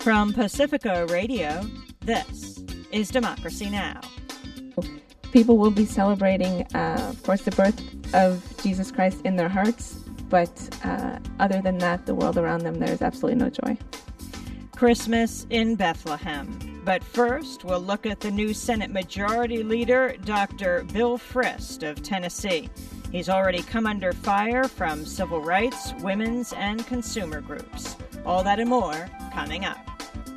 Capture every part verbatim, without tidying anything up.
From Pacifica Radio, this is Democracy Now! People will be celebrating, uh, of course, the birth of Jesus Christ in their hearts, but uh, other than that, the world around them, there is absolutely no joy. Christmas in Bethlehem. But first, we'll look at the new Senate Majority Leader, Doctor Bill Frist of Tennessee. He's already come under fire from civil rights, women's, and consumer groups. All that and more coming up.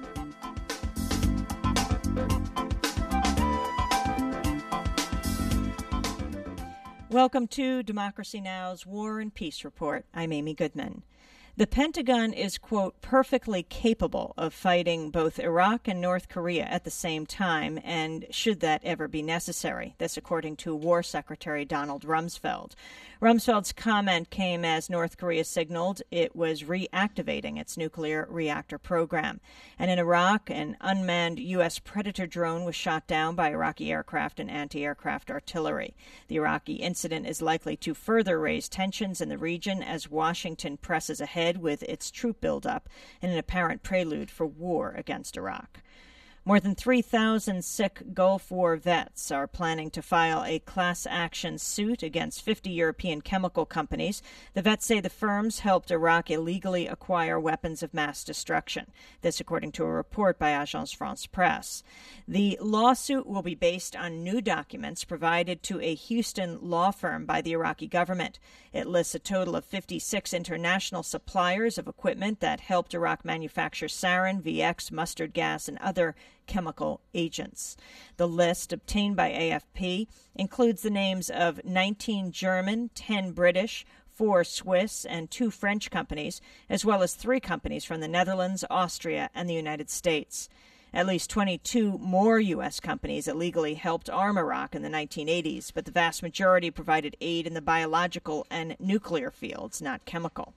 Welcome to Democracy Now!'s War and Peace Report. I'm Amy Goodman. The Pentagon is, quote, perfectly capable of fighting both Iraq and North Korea at the same time, and should that ever be necessary. This according to War Secretary Donald Rumsfeld. Rumsfeld's comment came as North Korea signaled it was reactivating its nuclear reactor program. And in Iraq, an unmanned U S Predator drone was shot down by Iraqi aircraft and anti-aircraft artillery. The Iraqi incident is likely to further raise tensions in the region as Washington presses ahead with its troop buildup in an apparent prelude for war against Iraq. More than three thousand sick Gulf War vets are planning to file a class action suit against fifty European chemical companies. The vets say the firms helped Iraq illegally acquire weapons of mass destruction. This according to a report by Agence France-Presse. The lawsuit will be based on new documents provided to a Houston law firm by the Iraqi government. It lists a total of fifty-six international suppliers of equipment that helped Iraq manufacture sarin, V X, mustard gas, and other chemical agents. The list, obtained by A F P, includes the names of nineteen German, ten British, four Swiss, and two French companies, as well as three companies from the Netherlands, Austria, and the United States. At least twenty-two more U S companies illegally helped arm Iraq in the nineteen eighties, but the vast majority provided aid in the biological and nuclear fields, not chemical.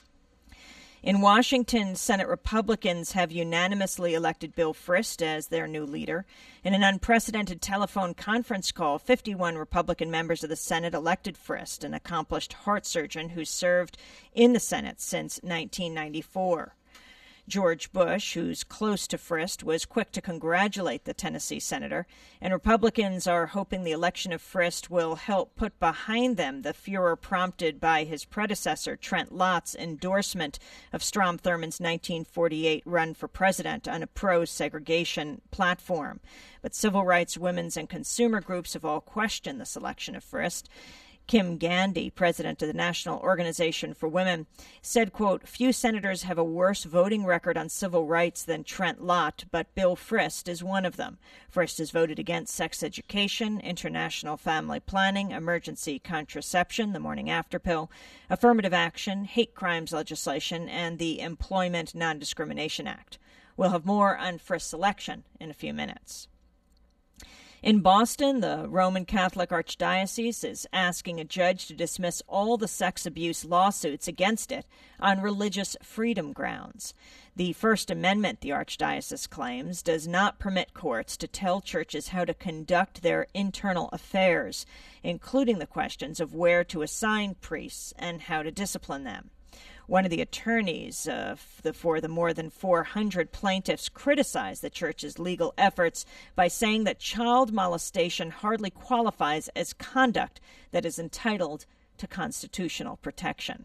In Washington, Senate Republicans have unanimously elected Bill Frist as their new leader. In an unprecedented telephone conference call, fifty-one Republican members of the Senate elected Frist, an accomplished heart surgeon who served in the Senate since nineteen ninety-four. George Bush, who's close to Frist, was quick to congratulate the Tennessee senator, and Republicans are hoping the election of Frist will help put behind them the furor prompted by his predecessor, Trent Lott's, endorsement of Strom Thurmond's nineteen forty-eight run for president on a pro-segregation platform. But civil rights, women's, and consumer groups have all questioned the selection of Frist. Kim Gandy, president of the National Organization for Women, said, quote, few senators have a worse voting record on civil rights than Trent Lott, but Bill Frist is one of them. Frist has voted against sex education, international family planning, emergency contraception, the morning after pill, affirmative action, hate crimes legislation, and the Employment Non-Discrimination Act. We'll have more on Frist's election in a few minutes. In Boston, the Roman Catholic Archdiocese is asking a judge to dismiss all the sex abuse lawsuits against it on religious freedom grounds. The First Amendment, the Archdiocese claims, does not permit courts to tell churches how to conduct their internal affairs, including the questions of where to assign priests and how to discipline them. One of the attorneys uh, for the more than four hundred plaintiffs criticized the church's legal efforts by saying that child molestation hardly qualifies as conduct that is entitled to constitutional protection.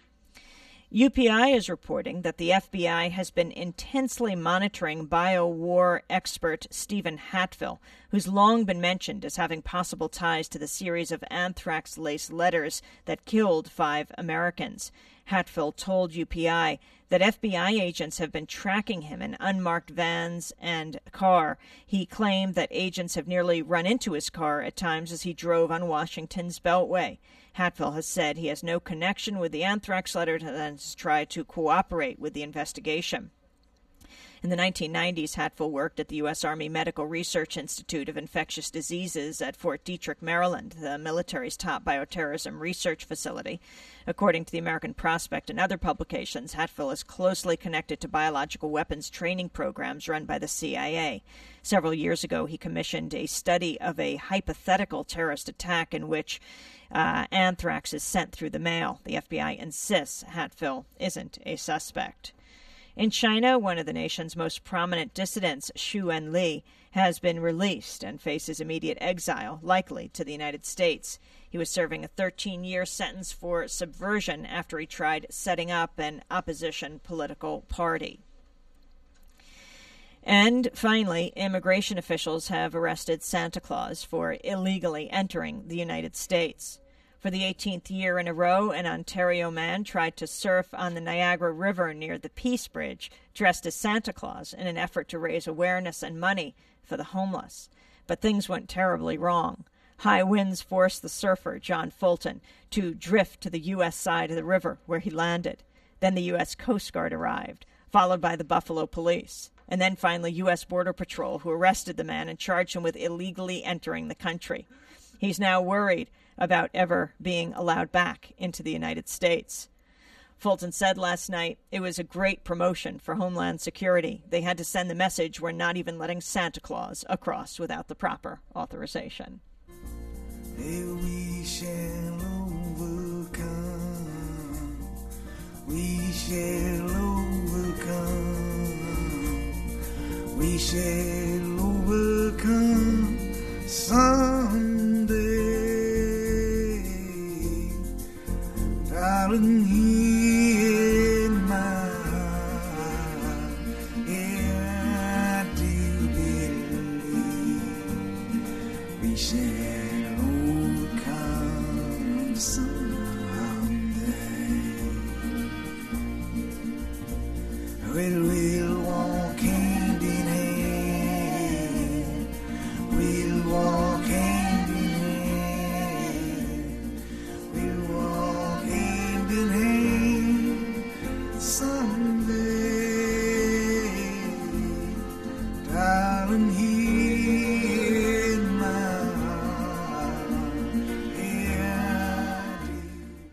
U P I is reporting that the F B I has been intensely monitoring biowar expert Stephen Hatfill, who's long been mentioned as having possible ties to the series of anthrax-laced letters that killed five Americans. Hatfill told U P I that F B I agents have been tracking him in unmarked vans and car. He claimed that agents have nearly run into his car at times as he drove on Washington's Beltway. Hatfill has said he has no connection with the anthrax letter and has tried to cooperate with the investigation. In the nineteen nineties, Hatfill worked at the U S. Army Medical Research Institute of Infectious Diseases at Fort Detrick, Maryland, the military's top bioterrorism research facility. According to the American Prospect and other publications, Hatfill is closely connected to biological weapons training programs run by the C I A. Several years ago, he commissioned a study of a hypothetical terrorist attack in which uh, anthrax is sent through the mail. The F B I insists Hatfill isn't a suspect. In China, one of the nation's most prominent dissidents, Xu Enli, has been released and faces immediate exile, likely to the United States. He was serving a thirteen-year sentence for subversion after he tried setting up an opposition political party. And finally, immigration officials have arrested Santa Claus for illegally entering the United States. For the eighteenth year in a row, an Ontario man tried to surf on the Niagara River near the Peace Bridge, dressed as Santa Claus in an effort to raise awareness and money for the homeless. But things went terribly wrong. High winds forced the surfer, John Fulton, to drift to the U S side of the river where he landed. Then the U S Coast Guard arrived, followed by the Buffalo Police. And then finally U S Border Patrol, who arrested the man and charged him with illegally entering the country. He's now worried about ever being allowed back into the United States. Fulton said last night, "It was a great promotion for Homeland Security. They had to send the message, we're not even letting Santa Claus across without the proper authorization." We shall overcome. We shall overcome. We shall overcome someday. Darling, hear my heart. Yeah, I do believe we shall overcome someday. Well, we'll walk hand in hand. We'll walk hand in hand. We'll walk hand in hand someday. Darling, hear my heart. Yeah, I do.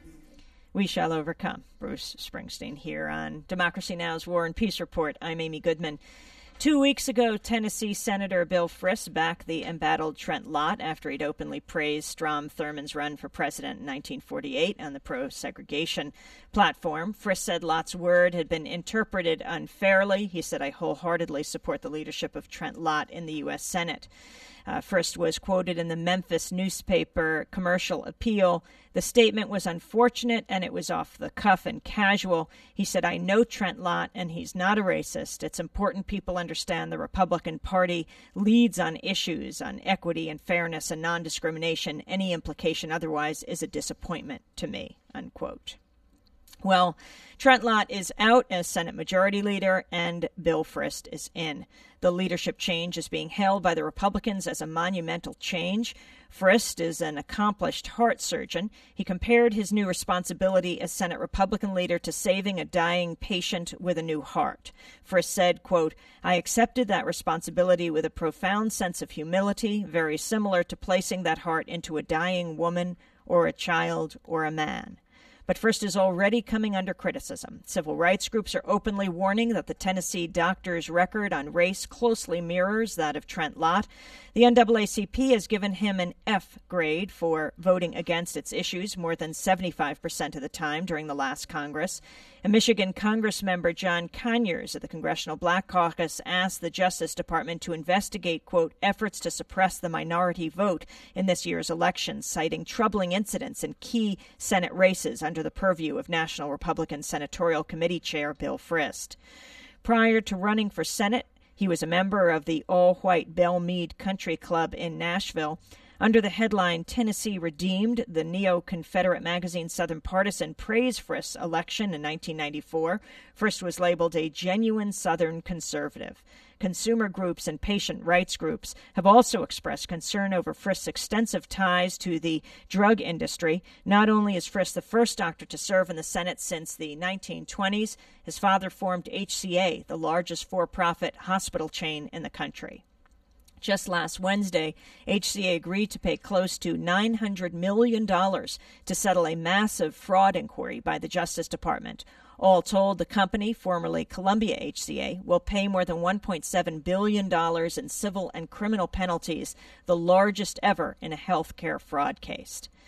We shall overcome. Bruce Springsteen here on Democracy Now!'s War and Peace Report. I'm Amy Goodman. Two weeks ago, Tennessee Senator Bill Frist backed the embattled Trent Lott after he'd openly praised Strom Thurmond's run for president in nineteen forty-eight on the pro-segregation platform. Frist said Lott's word had been interpreted unfairly. He said, "I wholeheartedly support the leadership of Trent Lott in the U S Senate." Uh, Frist was quoted in the Memphis newspaper Commercial Appeal. "The statement was unfortunate and it was off the cuff and casual." He said, "I know Trent Lott and he's not a racist. It's important people understand the Republican Party leads on issues on equity and fairness and non-discrimination. Any implication otherwise is a disappointment to me," unquote. Well, Trent Lott is out as Senate Majority Leader and Bill Frist is in. The leadership change is being hailed by the Republicans as a monumental change. Frist is an accomplished heart surgeon. He compared his new responsibility as Senate Republican leader to saving a dying patient with a new heart. Frist said, quote, "I accepted that responsibility with a profound sense of humility, very similar to placing that heart into a dying woman or a child or a man." But Frist is already coming under criticism. Civil rights groups are openly warning that the Tennessee doctor's record on race closely mirrors that of Trent Lott. The N double A C P has given him an F grade for voting against its issues more than seventy-five percent of the time during the last Congress. And Michigan Congress member John Conyers of the Congressional Black Caucus asked the Justice Department to investigate, quote, efforts to suppress the minority vote in this year's election, citing troubling incidents in key Senate races under the purview of National Republican Senatorial Committee Chair Bill Frist. Prior to running for Senate, he was a member of the all-white Belle Meade Country Club in Nashville. Under the headline Tennessee Redeemed, the neo-Confederate magazine Southern Partisan praised Frist's election in nineteen ninety-four. Frist was labeled a genuine Southern conservative. Consumer groups and patient rights groups have also expressed concern over Frist's extensive ties to the drug industry. Not only is Frist the first doctor to serve in the Senate since the nineteen twenties, his father formed H C A, the largest for-profit hospital chain in the country. Just last Wednesday, H C A agreed to pay close to nine hundred million dollars to settle a massive fraud inquiry by the Justice Department. All told, the company, formerly Columbia H C A, will pay more than one point seven billion dollars in civil and criminal penalties, the largest ever in a health care fraud case.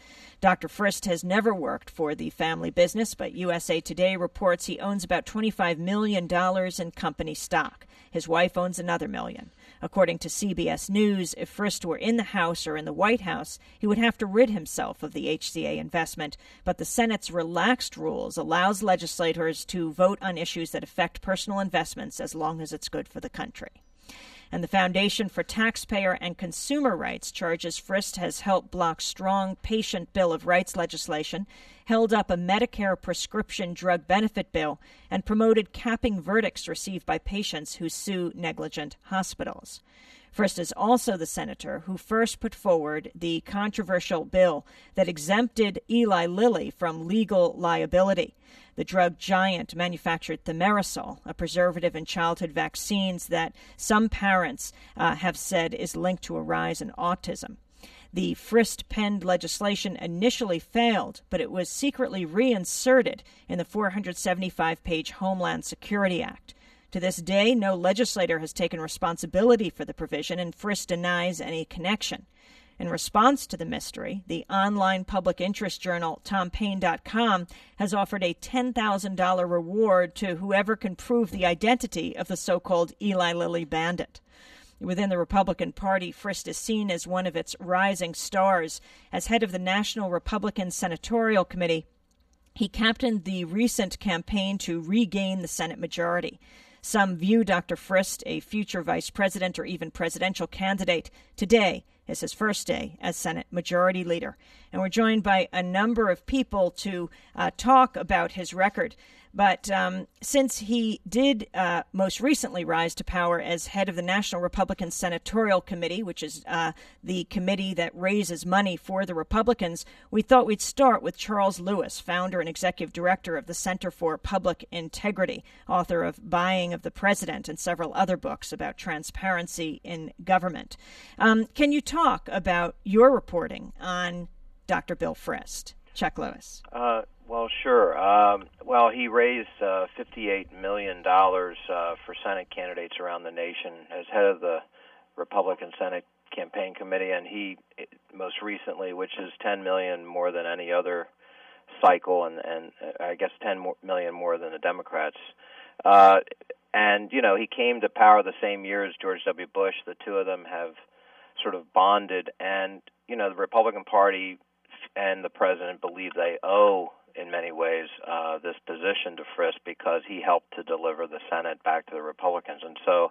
Doctor Frist has never worked for the family business, but U S A Today reports he owns about twenty-five million dollars in company stock. His wife owns another million. According to C B S News, if Frist were in the House or in the White House, he would have to rid himself of the H C A investment. But the Senate's relaxed rules allows legislators to vote on issues that affect personal investments as long as it's good for the country. And the Foundation for Taxpayer and Consumer Rights charges Frist has helped block strong patient Bill of Rights legislation, held up a Medicare prescription drug benefit bill, and promoted capping verdicts received by patients who sue negligent hospitals. Frist is also the senator who first put forward the controversial bill that exempted Eli Lilly from legal liability. The drug giant manufactured thimerosal, a preservative in childhood vaccines that some parents uh, have said is linked to a rise in autism. The Frist-penned legislation initially failed, but it was secretly reinserted in the four hundred seventy-five page Homeland Security Act. To this day, no legislator has taken responsibility for the provision, and Frist denies any connection. In response to the mystery, the online public interest journal Tom Paine dot com has offered a ten thousand dollars reward to whoever can prove the identity of the so-called Eli Lilly bandit. Within the Republican Party, Frist is seen as one of its rising stars. As head of the National Republican Senatorial Committee, he captained the recent campaign to regain the Senate majority. Some view Doctor Frist, a future vice president or even presidential candidate. Today is his first day as Senate Majority Leader. And we're joined by a number of people to uh, talk about his record. But um, since he did uh, most recently rise to power as head of the National Republican Senatorial Committee, which is uh, the committee that raises money for the Republicans, we thought we'd start with Charles Lewis, founder and executive director of the Center for Public Integrity, author of Buying of the President and several other books about transparency in government. Um, can you talk about your reporting on Doctor Bill Frist? Chuck Lewis. Uh, well, sure. Um, well, he raised uh, fifty-eight million dollars uh, for Senate candidates around the nation as head of the Republican Senate Campaign Committee, and he most recently, which is ten million dollars more than any other cycle, and, and uh, I guess ten million dollars more than the Democrats. Uh, and, you know, he came to power the same year as George W. Bush. The two of them have sort of bonded, and, you know, the Republican Party and the president believe they owe, in many ways, uh, this position to Frist because he helped to deliver the Senate back to the Republicans. And so,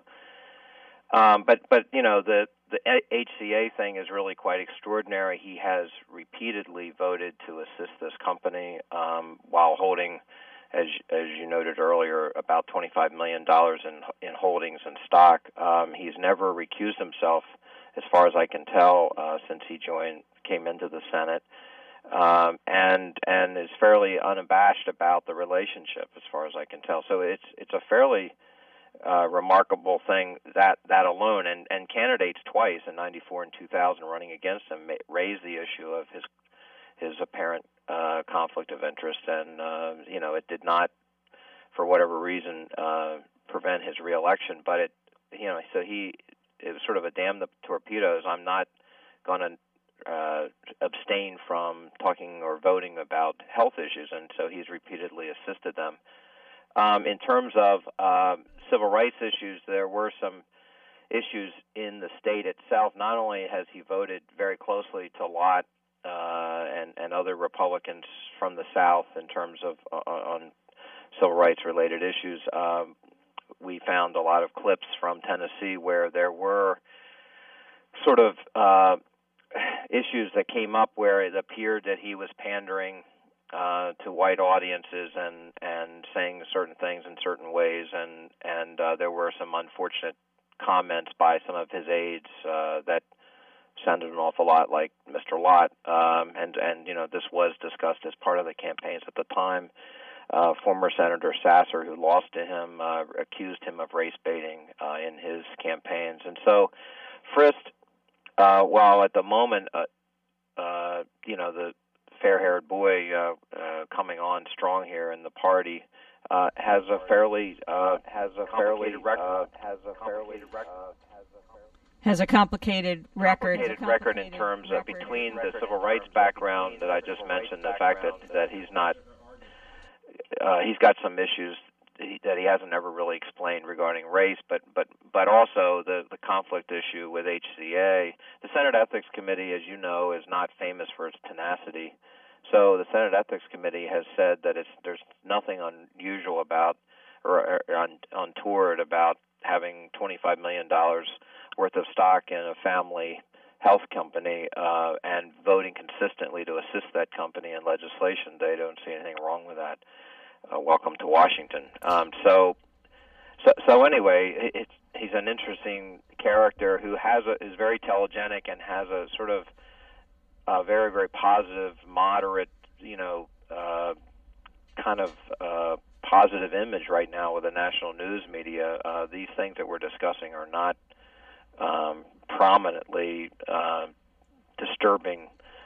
um, but, but you know, the, the H C A thing is really quite extraordinary. He has repeatedly voted to assist this company um, while holding, as, as you noted earlier, about twenty-five million dollars in, in holdings and stock. Um, he's never recused himself, as far as I can tell, uh, since he joined, came into the Senate. Um, and and is fairly unabashed about the relationship, as far as I can tell. So it's it's a fairly uh, remarkable thing, that that alone. And, and candidates twice, in ninety-four and two thousand, running against him, raised the issue of his his apparent uh, conflict of interest. And uh, you know, it did not, for whatever reason, uh, prevent his reelection. But it, you know, so he it was sort of a damn the torpedoes. I'm not going to Uh, abstain from talking or voting about health issues, and so he's repeatedly assisted them. Um, in terms of uh, civil rights issues, there were some issues in the state itself. Not only has he voted very closely to Lott uh, and, and other Republicans from the South in terms of uh, on civil rights-related issues, um, we found a lot of clips from Tennessee where there were sort of uh, issues that came up where it appeared that he was pandering uh, to white audiences and, and saying certain things in certain ways, and and uh, there were some unfortunate comments by some of his aides uh, that sounded an awful lot like Mister Lott, um, and and you know this was discussed as part of the campaigns at the time. Uh, former Senator Sasser, who lost to him, uh, accused him of race baiting uh, in his campaigns, and so Frist. Uh, while at the moment, uh, uh, you know, the fair-haired boy uh, uh, coming on strong here in the party uh, has a fairly uh, has a fairly record uh, has a fairly record. has a complicated record. Complicated record in terms of between the civil rights background that I just mentioned, the fact that, that he's not, uh, he's got some issues that he hasn't ever really explained regarding race, but but but also the the conflict issue with H C A. The Senate Ethics Committee, as you know, is not famous for its tenacity. So the Senate Ethics Committee has said that it's there's nothing unusual about or, or un, untoward about having twenty-five million dollars worth of stock in a family health company uh, and voting consistently to assist that company in legislation. They don't see anything wrong with that. Uh, welcome to Washington. Um, so, so, so anyway, it's, he's an interesting character who has a, is very telegenic and has a sort of uh, very, very positive, moderate, you know, uh, kind of uh, positive image right now with the national news media. Uh, these things that we're discussing are not um, prominently uh, disturbing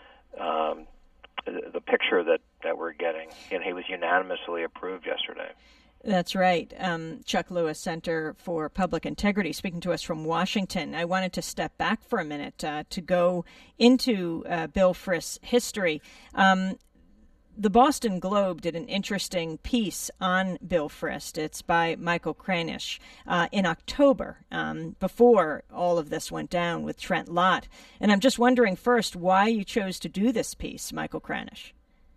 um, the picture that, that we're getting. And he was unanimously approved yesterday. That's right. Um, Chuck Lewis, Center for Public Integrity, speaking to us from Washington. I wanted to step back for a minute uh, to go into uh, Bill Frist's history. Um, the Boston Globe did an interesting piece on Bill Frist. It's by Michael Kranish uh, in October, um, before all of this went down with Trent Lott. And I'm just wondering first why you chose to do this piece, Michael Kranish.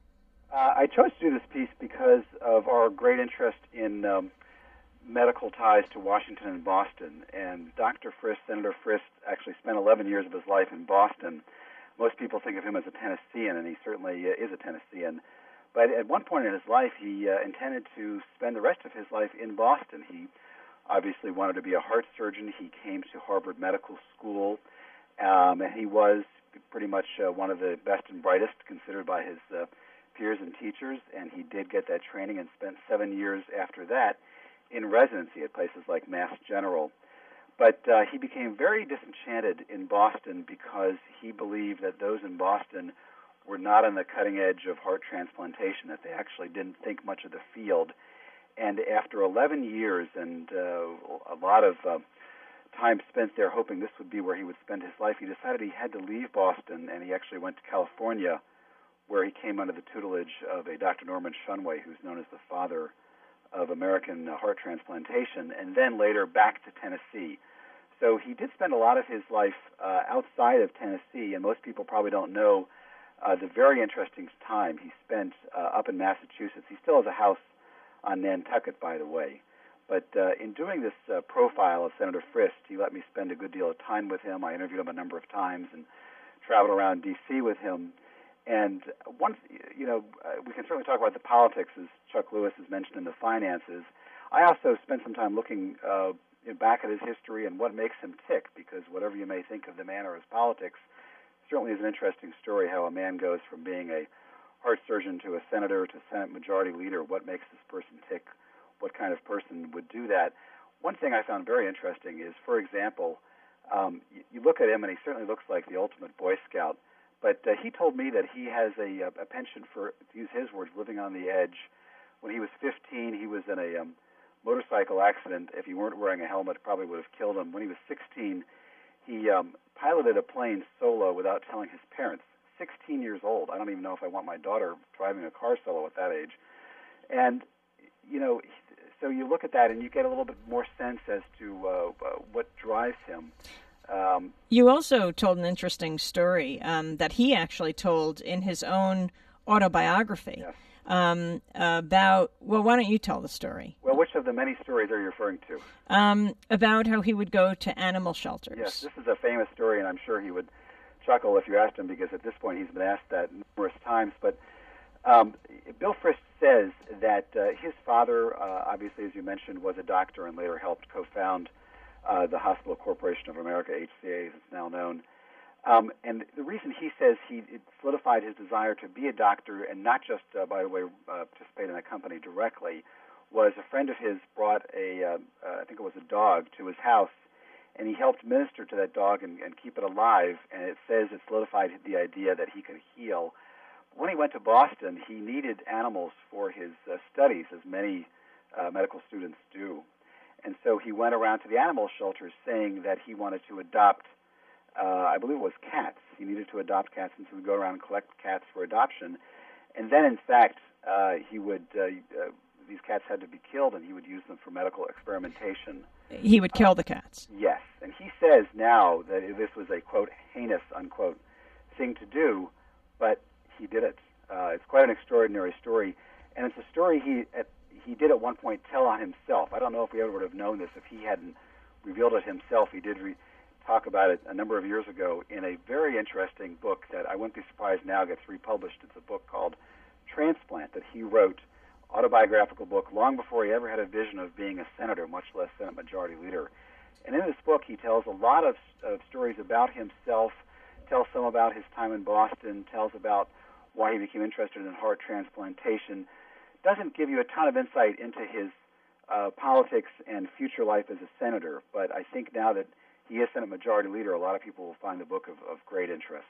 Uh, I chose to do this piece because of our great interest in um, medical ties to Washington and Boston. And Doctor Frist, Senator Frist, actually spent eleven years of his life in Boston. Most people think of him as a Tennessean, and he certainly uh, is a Tennessean. But at one point in his life, he uh, intended to spend the rest of his life in Boston. He obviously wanted to be a heart surgeon. He came to Harvard Medical School, um, and he was pretty much uh, one of the best and brightest, considered by his uh, peers and teachers, and he did get that training and spent seven years after that in residency at places like Mass General. But uh, he became very disenchanted in Boston because he believed that those in Boston were not on the cutting edge of heart transplantation, that they actually didn't think much of the field. And after eleven years and uh, a lot of uh, time spent there hoping this would be where he would spend his life, he decided he had to leave Boston, and he actually went to California, where he came under the tutelage of a Doctor Norman Shunway, who's known as the father of American heart transplantation, and then later back to Tennessee. So he did spend a lot of his life uh, outside of Tennessee, and most people probably don't know uh, the very interesting time he spent uh, up in Massachusetts. He still has a house on Nantucket, by the way. But uh, in doing this uh, profile of Senator Frist, he let me spend a good deal of time with him. I interviewed him a number of times and traveled around D C with him. And once, you know, uh, we can certainly talk about the politics, as Chuck Lewis has mentioned, in the finances. I also spent some time looking uh, back at his history and what makes him tick, because whatever you may think of the man or his politics, certainly is an interesting story how a man goes from being a heart surgeon to a senator to Senate Majority Leader. What makes this person tick? What kind of person would do that? One thing I found very interesting is, for example, um, you, you look at him and he certainly looks like the ultimate Boy Scout. But uh, he told me that he has a, a penchant for, to use his words, living on the edge. When he was fifteen, he was in a um, motorcycle accident. If he weren't wearing a helmet, it probably would have killed him. When he was sixteen, he um, piloted a plane solo without telling his parents. sixteen years old. I don't even know if I want my daughter driving a car solo at that age. And, you know, so you look at that and you get a little bit more sense as to uh, uh, what drives him. Um, you also told an interesting story um, that he actually told in his own autobiography yes. um, about, well, why don't you tell the story? Well, which of the many stories are you referring to? Um, about how he would go to animal shelters. Yes, this is a famous story, and I'm sure he would chuckle if you asked him, because at this point he's been asked that numerous times. But um, Bill Frist says that uh, his father, uh, obviously, as you mentioned, was a doctor and later helped co-found Uh, the Hospital Corporation of America, H C A, as it's now known. Um, and the reason he says he it solidified his desire to be a doctor and not just, uh, by the way, uh, participate in a company directly, was a friend of his brought a, uh, uh, I think it was a dog, to his house, and he helped minister to that dog and, and keep it alive, and it says it solidified the idea that he could heal. When he went to Boston, he needed animals for his uh, studies, as many uh, medical students do. And so he went around to the animal shelters saying that he wanted to adopt, uh, I believe it was cats. He needed to adopt cats, and so he would go around and collect cats for adoption. And then, in fact, uh, he would uh, uh, these cats had to be killed, and he would use them for medical experimentation. He would kill uh, the cats. Yes, and he says now that this was a, quote, heinous, unquote, thing to do, but he did it. Uh, it's quite an extraordinary story, and it's a story he at, he did at one point tell on himself. I don't know if we ever would have known this if he hadn't revealed it himself. He did re- talk about it a number of years ago in a very interesting book that I wouldn't be surprised now gets republished. It's a book called Transplant that he wrote, autobiographical book, long before he ever had a vision of being a senator, much less Senate Majority Leader. And in this book, he tells a lot of, of stories about himself, tells some about his time in Boston, tells about why he became interested in heart transplantation. Doesn't give you a ton of insight into his uh, politics and future life as a senator, but I think now that he is Senate Majority Leader, a lot of people will find the book of, of great interest.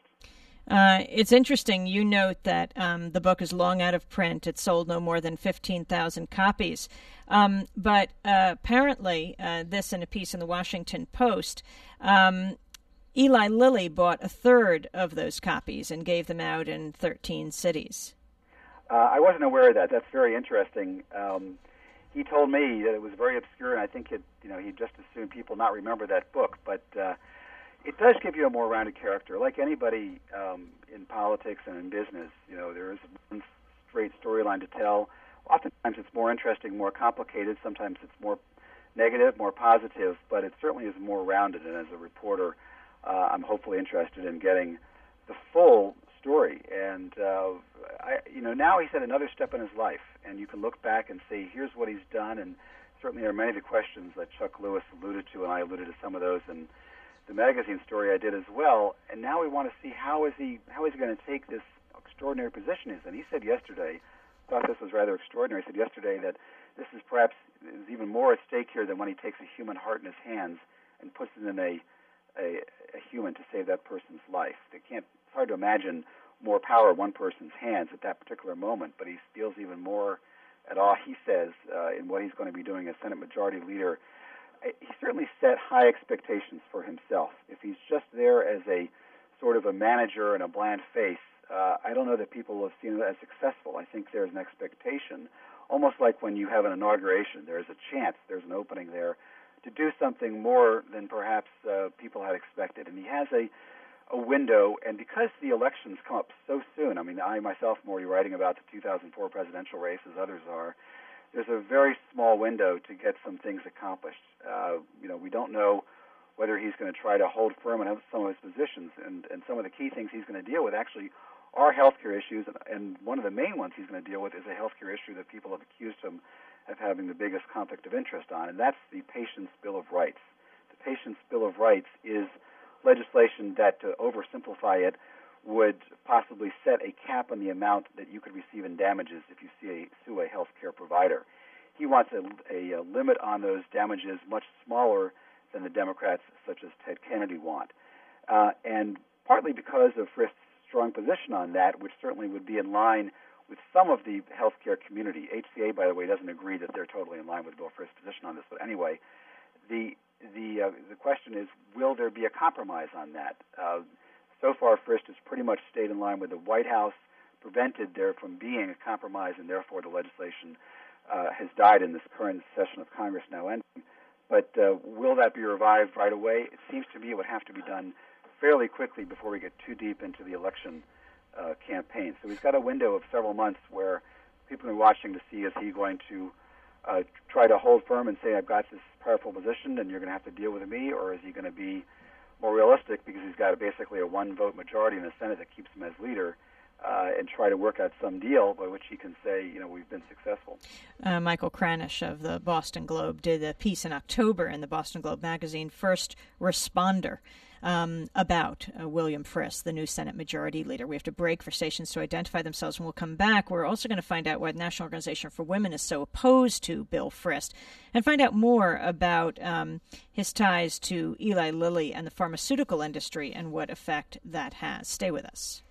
Uh, it's interesting. You note that um, the book is long out of print. It sold no more than fifteen thousand copies. Um, but uh, apparently, uh, this in a piece in the Washington Post, um, Eli Lilly bought a third of those copies and gave them out in thirteen cities. Uh, I wasn't aware of that. That's very interesting. Um, he told me that it was very obscure, and I think it, you know, he'd just assume people not remember that book. But uh, it does give you a more rounded character. Like anybody um, in politics and in business, you know, there is one straight storyline to tell. Oftentimes it's more interesting, more complicated. Sometimes it's more negative, more positive, but it certainly is more rounded. And as a reporter, uh, I'm hopefully interested in getting the full story. And, uh, I, you know, now he's at another step in his life, and you can look back and say, here's what he's done. And certainly there are many of the questions that Chuck Lewis alluded to, and I alluded to some of those in the magazine story I did as well. And now we want to see how is he how is he going to take this extraordinary position he's in. He said yesterday, I thought this was rather extraordinary, he said yesterday that this is perhaps is even more at stake here than when he takes a human heart in his hands and puts it in a, a, a human to save that person's life. They can't, it's hard to imagine more power in one person's hands at that particular moment, but he feels even more at awe, he says, uh, in what he's going to be doing as Senate Majority Leader. He certainly set high expectations for himself. If he's just there as a sort of a manager and a bland face, uh, I don't know that people will have seen him as successful. I think there's an expectation, almost like when you have an inauguration. There's a chance, there's an opening there to do something more than perhaps uh, people had expected. And he has a, a window, and because the elections come up so soon, I mean, I myself am already writing about the two thousand four presidential race, as others are, there's a very small window to get some things accomplished. Uh, you know, we don't know whether he's going to try to hold firm on some of his positions, and, and some of the key things he's going to deal with actually are healthcare issues, and, and one of the main ones he's going to deal with is a healthcare issue that people have accused him of having the biggest conflict of interest on, and that's the Patient's Bill of Rights. The Patient's Bill of Rights is legislation that, to oversimplify it, would possibly set a cap on the amount that you could receive in damages if you see a, sue a health care provider. He wants a, a, a limit on those damages much smaller than the Democrats, such as Ted Kennedy, want. Uh, and partly because of Frist's strong position on that, which certainly would be in line with some of the health care community. H C A, by the way, doesn't agree that they're totally in line with Bill Frist's position on this. But anyway, the the uh, the question is, will there be a compromise on that? Uh, So far, Frist has pretty much stayed in line with the White House, prevented there from being a compromise, and therefore the legislation uh, has died in this current session of Congress now ending. But uh, will that be revived right away? It seems to me it would have to be done fairly quickly before we get too deep into the election uh, campaign. So we've got a window of several months where people are watching to see, is he going to uh, try to hold firm and say, I've got this powerful position and you're going to have to deal with me, or is he going to be more realistic because he's got a, basically a one-vote majority in the Senate that keeps him as leader, uh, and try to work out some deal by which he can say, you know, we've been successful. Uh, Michael Kranish of the Boston Globe did a piece in October in the Boston Globe magazine, First Responder, um, about uh, William Frist, the new Senate Majority Leader. We have to break for stations to identify themselves. When we'll come back, we're also going to find out why the National Organization for Women is so opposed to Bill Frist, and find out more about um, his ties to Eli Lilly and the pharmaceutical industry and what effect that has. Stay with us.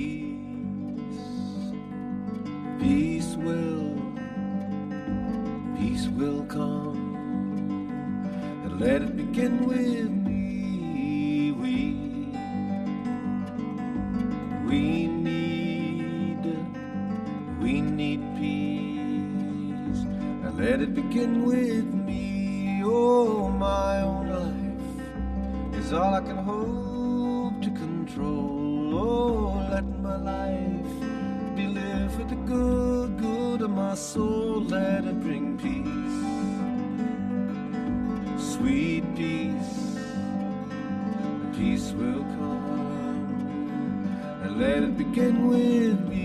Peace, peace will peace will come, and let it begin with me. We, we need, we need peace, and let it begin with me. Oh, my own life is all I can hope to control. Oh, let my life be lived for the good, good of my soul. Let it bring peace, sweet peace. Peace will come, and let it begin with me.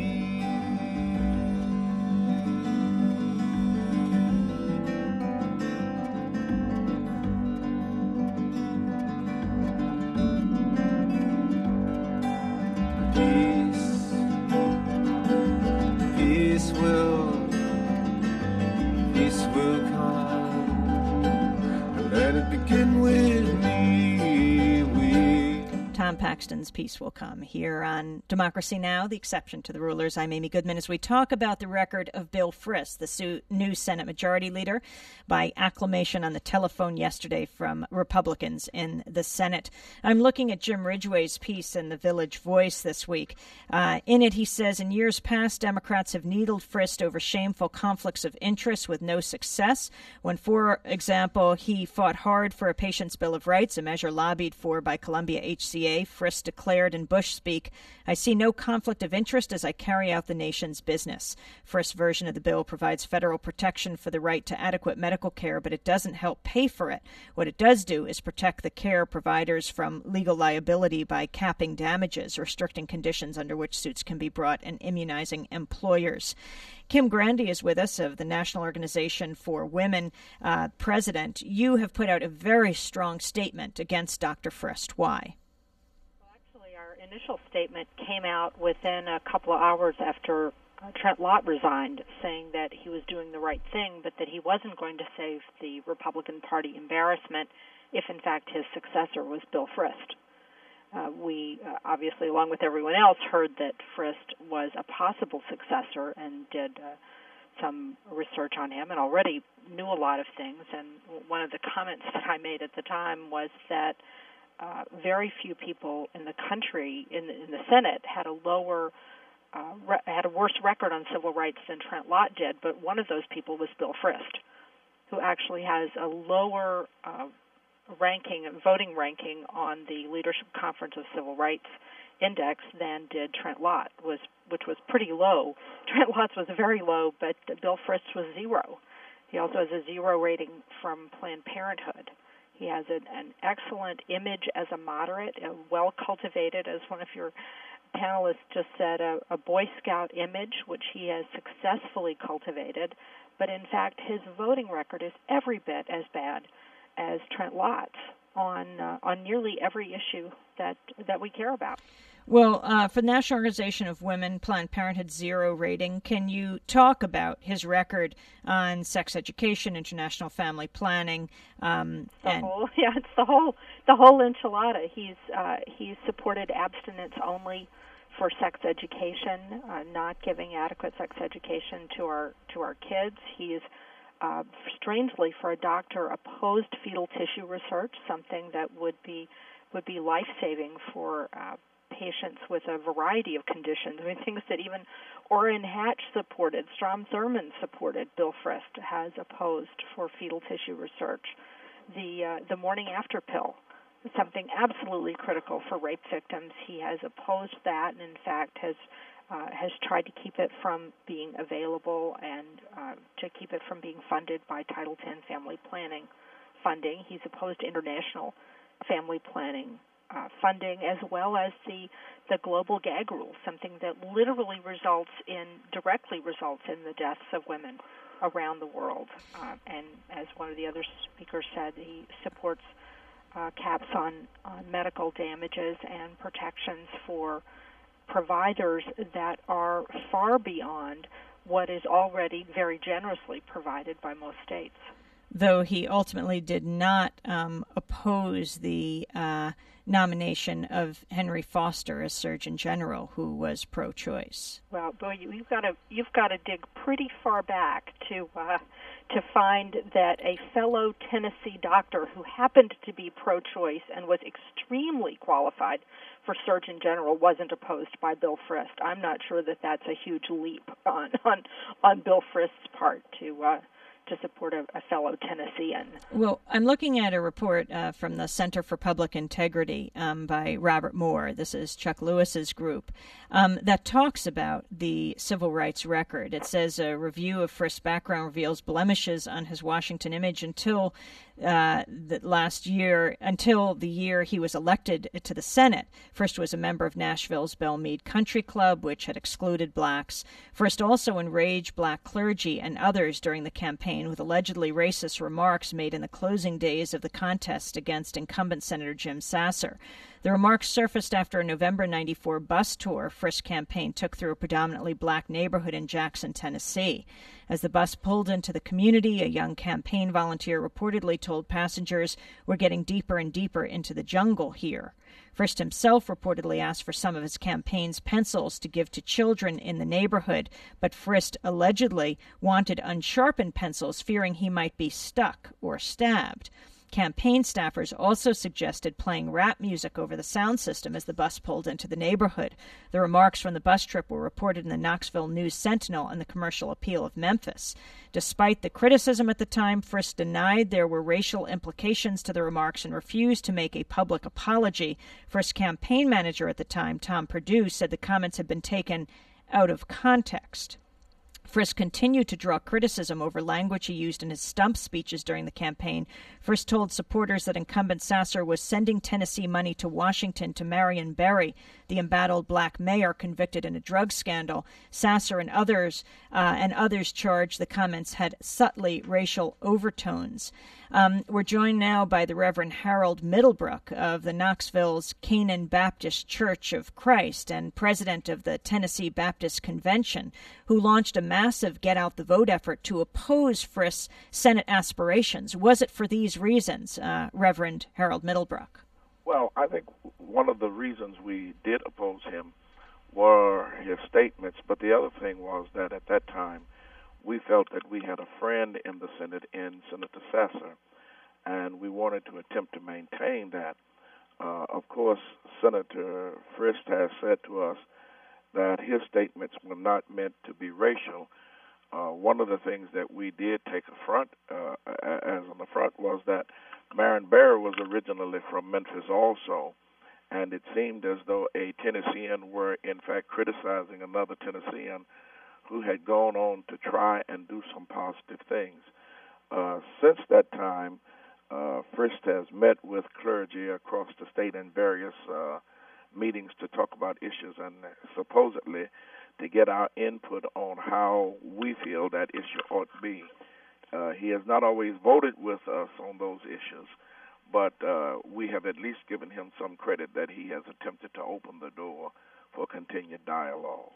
Paxton's Peace Will Come here on Democracy Now!, the exception to the rulers. I'm Amy Goodman as we talk about the record of Bill Frist, the su- new Senate Majority Leader, by acclamation on the telephone yesterday from Republicans in the Senate. I'm looking at Jim Ridgway's piece in the Village Voice this week. Uh, in it, he says, in years past, Democrats have needled Frist over shameful conflicts of interest with no success. When, for example, he fought hard for a Patient's Bill of Rights, a measure lobbied for by Columbia H C A, Frist declared in Bush speak, I see no conflict of interest as I carry out the nation's business. Frist's version of the bill provides federal protection for the right to adequate medical care, but it doesn't help pay for it. What it does do is protect the care providers from legal liability by capping damages, restricting conditions under which suits can be brought, and immunizing employers. Kim Grandy is with us, of the National Organization for Women, uh, president. You have put out a very strong statement against Doctor Frist. Why? Initial statement came out within a couple of hours after uh, Trent Lott resigned, saying that he was doing the right thing, but that he wasn't going to save the Republican Party embarrassment if, in fact, his successor was Bill Frist. Uh, we, uh, obviously, along with everyone else, heard that Frist was a possible successor and did uh, some research on him and already knew a lot of things. And one of the comments that I made at the time was that Uh, very few people in the country, in the, in the Senate, had a lower, uh, re- had a worse record on civil rights than Trent Lott did. But one of those people was Bill Frist, who actually has a lower uh, ranking, voting ranking on the Leadership Conference of Civil Rights Index than did Trent Lott, was which was pretty low. Trent Lott's was very low, but Bill Frist was zero. He also has a zero rating from Planned Parenthood. He has an, an excellent image as a moderate, a well-cultivated, as one of your panelists just said, a, a Boy Scout image, which he has successfully cultivated. But in fact, his voting record is every bit as bad as Trent Lott's on uh, on nearly every issue that that we care about. Well, uh, for the National Organization of Women, Planned Parenthood zero rating, can you talk about his record on sex education, international family planning? Um, the and whole, yeah, it's the whole the whole enchilada. He's uh, he's supported abstinence only for sex education, uh, not giving adequate sex education to our to our kids. He's uh, strangely, for a doctor, opposed fetal tissue research, something that would be would be life-saving for uh, patients with a variety of conditions. I mean, things that even Orrin Hatch supported, Strom Thurmond supported, Bill Frist has opposed for fetal tissue research. The uh, the morning after pill is something absolutely critical for rape victims. He has opposed that, and in fact has uh, has tried to keep it from being available and uh, to keep it from being funded by Title ten family planning funding. He's opposed international family planning Uh, funding, as well as the the global gag rule, something that literally results in, directly results in the deaths of women around the world. Uh, and as one of the other speakers said, he supports uh, caps on, on medical damages and protections for providers that are far beyond what is already very generously provided by most states. though he ultimately did not um, oppose the uh, nomination of Henry Foster as Surgeon General, who was pro-choice. Well, boy, you've got to you've got to dig pretty far back to uh, to find that a fellow Tennessee doctor who happened to be pro-choice and was extremely qualified for Surgeon General wasn't opposed by Bill Frist. I'm not sure that that's a huge leap on on, on Bill Frist's part to. Uh, to support a, a fellow Tennessean. Well, I'm looking at a report uh, from the Center for Public Integrity um, by Robert Moore. This is Chuck Lewis's group um, that talks about the civil rights record. It says a review of Frist's background reveals blemishes on his Washington image until uh, the last year, until the year he was elected to the Senate. Frist was a member of Nashville's Belle Meade Country Club, which had excluded blacks. Frist also enraged black clergy and others during the campaign with allegedly racist remarks made in the closing days of the contest against incumbent Senator Jim Sasser. The remarks surfaced after a November ninety-four bus tour Frist's campaign took through a predominantly black neighborhood in Jackson, Tennessee. As the bus pulled into the community, a young campaign volunteer reportedly told passengers, "We're getting deeper and deeper into the jungle here." Frist himself reportedly asked for some of his campaign's pencils to give to children in the neighborhood, but Frist allegedly wanted unsharpened pencils, fearing he might be stuck or stabbed. Campaign staffers also suggested playing rap music over the sound system as the bus pulled into the neighborhood. The remarks from the bus trip were reported in the Knoxville News-Sentinel and the Commercial Appeal of Memphis. Despite the criticism at the time, Frist denied there were racial implications to the remarks and refused to make a public apology. Frist's campaign manager at the time, Tom Perdue, said the comments had been taken out of context. Frist continued to draw criticism over language he used in his stump speeches during the campaign. Frist told supporters that incumbent Sasser was sending Tennessee money to Washington to Marion Berry, the embattled black mayor convicted in a drug scandal. Sasser and others uh, and others charged the comments had subtly racial overtones. Um, we're joined now by the Reverend Harold Middlebrook of the Knoxville's Canaan Baptist Church of Christ and president of the Tennessee Baptist Convention, who launched a massive get-out-the-vote effort to oppose Frist's Senate aspirations. Was it for these reasons, uh, Reverend Harold Middlebrook? Well, I think one of the reasons we did oppose him were his statements, but the other thing was that at that time we felt that we had a friend in the Senate in Senator Sasser, and we wanted to attempt to maintain that. Uh, of course, Senator Frist has said to us that his statements were not meant to be racial. Uh, one of the things that we did take affront, uh, as an affront, was that Marion Berry was originally from Memphis also, and it seemed as though a Tennessean were in fact criticizing another Tennessean who had gone on to try and do some positive things. Uh, since that time, uh, Frist has met with clergy across the state in various uh, meetings to talk about issues and supposedly to get our input on how we feel that issue ought to be. Uh, he has not always voted with us on those issues, but uh, we have at least given him some credit that he has attempted to open the door for continued dialogue.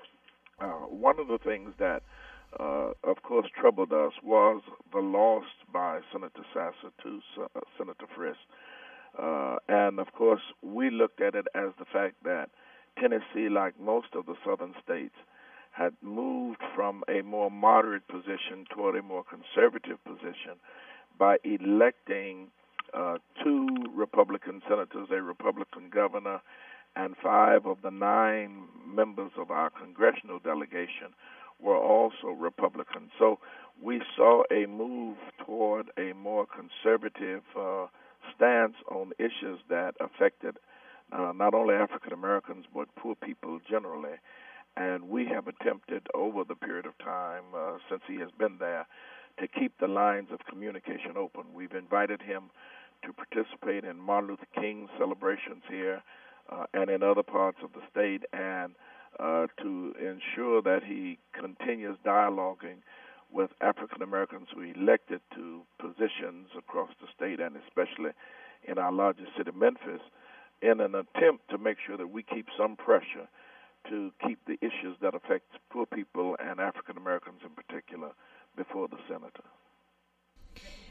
Uh, one of the things that, uh, of course, troubled us was the loss by Senator Sasser to uh, Senator Frist. Uh, and, of course, we looked at it as the fact that Tennessee, like most of the southern states, had moved from a more moderate position toward a more conservative position by electing uh, two Republican senators, a Republican governor, and five of the nine members of our congressional delegation were also Republicans. So we saw a move toward a more conservative uh, stance on issues that affected uh, not only African Americans but poor people generally. And we have attempted over the period of time uh, since he has been there to keep the lines of communication open. We've invited him to participate in Martin Luther King celebrations here uh, and in other parts of the state, and uh, to ensure that he continues dialoguing with African Americans who are elected to positions across the state and especially in our largest city, Memphis, in an attempt to make sure that we keep some pressure to keep the issues that affect poor people and African Americans in particular before the senator.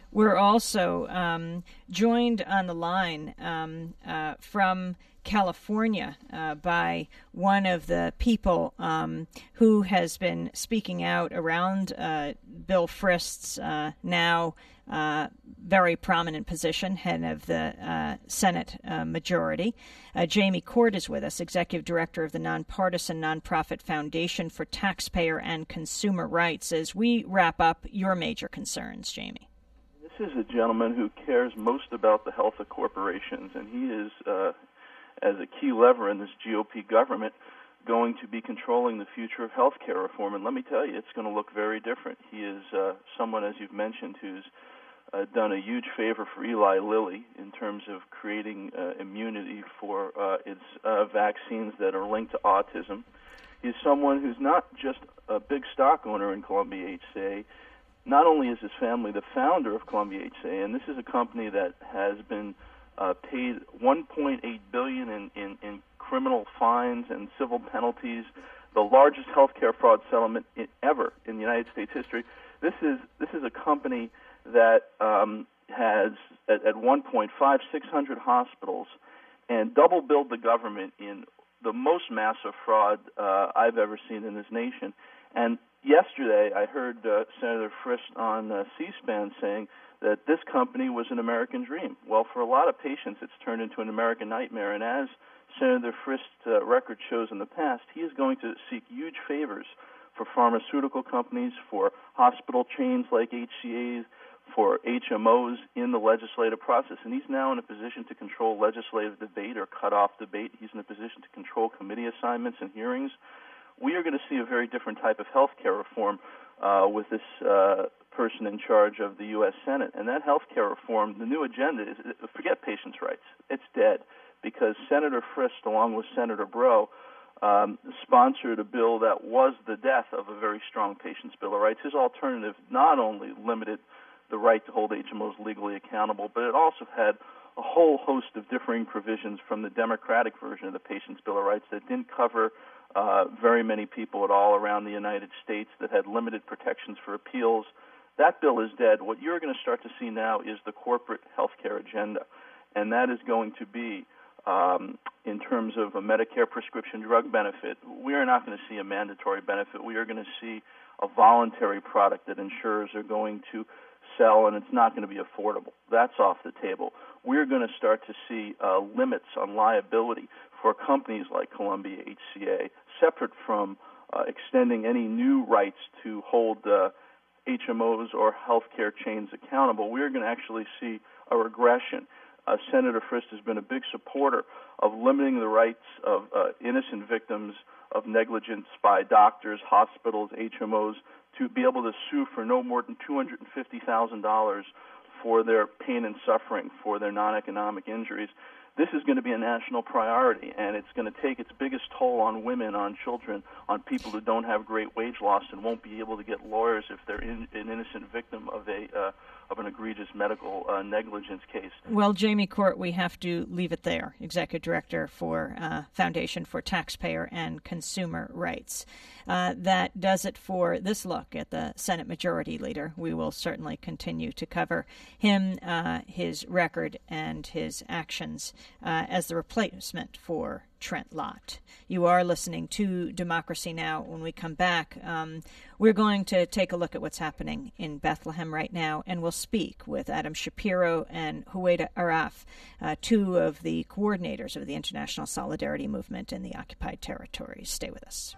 we're also um, joined on the line um, uh, from California uh, by one of the people um, who has been speaking out around uh, Bill Frist's uh, now uh, very prominent position, head of the uh, Senate uh, majority. Uh, Jamie Court is with us, Executive Director of the nonpartisan nonprofit Foundation for Taxpayer and Consumer Rights. As we wrap up your major concerns, Jamie. This is a gentleman who cares most about the health of corporations, and he is uh, as a key lever in this G O P government, going to be controlling the future of health care reform. And let me tell you, it's going to look very different. He is uh, someone, as you've mentioned, who's uh, done a huge favor for Eli Lilly in terms of creating uh, immunity for uh, its uh, vaccines that are linked to autism. He's someone who's not just a big stock owner in Columbia H C A. Not only is his family the founder of Columbia H C A, and this is a company that has been Uh, paid one point eight billion dollars in, in, in criminal fines and civil penalties, the largest healthcare fraud settlement in, ever in United States history. This is this is a company that um, has at, at one point five, six hundred hospitals, and double billed the government in the most massive fraud uh, I've ever seen in this nation. And yesterday, I heard uh, Senator Frist on uh, C-SPAN saying that this company was an American dream. Well, for a lot of patients, it's turned into an American nightmare. And as Senator Frist's uh, record shows in the past, he is going to seek huge favors for pharmaceutical companies, for hospital chains like H C As, for H M Os in the legislative process. And he's now in a position to control legislative debate or cut off debate. He's in a position to control committee assignments and hearings. We are going to see a very different type of health care reform uh, with this uh, person in charge of the U S Senate. And that health care reform, the new agenda is, forget patients' rights. It's dead because Senator Frist, along with Senator Breaux, um, sponsored a bill that was the death of a very strong patient's bill of rights. His alternative not only limited the right to hold H M Os legally accountable, but it also had a whole host of differing provisions from the Democratic version of the patient's bill of rights that didn't cover uh, very many people at all around the United States, that had limited protections for appeals. That bill is dead. What you're going to start to see now is the corporate health care agenda, and that is going to be, um, in terms of a Medicare prescription drug benefit, we are not going to see a mandatory benefit. We are going to see a voluntary product that insurers are going to sell, and it's not going to be affordable. That's off the table. We're going to start to see uh, limits on liability for companies like Columbia H C A, separate from uh, extending any new rights to hold uh, H M Os or healthcare chains accountable. We're going to actually see a regression. Uh, Senator Frist has been a big supporter of limiting the rights of uh, innocent victims of negligence by doctors, hospitals, H M Os to be able to sue for no more than two hundred fifty thousand dollars for their pain and suffering, for their non-economic injuries. This is going to be a national priority, and it's going to take its biggest toll on women, on children, on people who don't have great wage loss and won't be able to get lawyers if they're in, an innocent victim of a uh, of an egregious medical uh, negligence case. Well, Jamie Court, we have to leave it there, Executive Director for uh, Foundation for Taxpayer and Consumer Rights. Uh, that does it for this look at the Senate Majority Leader. We will certainly continue to cover him, uh, his record, and his actions uh, as the replacement for Trent Lott. You are listening to Democracy Now! When we come back, um, we're going to take a look at what's happening in Bethlehem right now, and we'll speak with Adam Shapiro and Huwaida Araf, uh, two of the coordinators of the International Solidarity Movement in the occupied territories. Stay with us.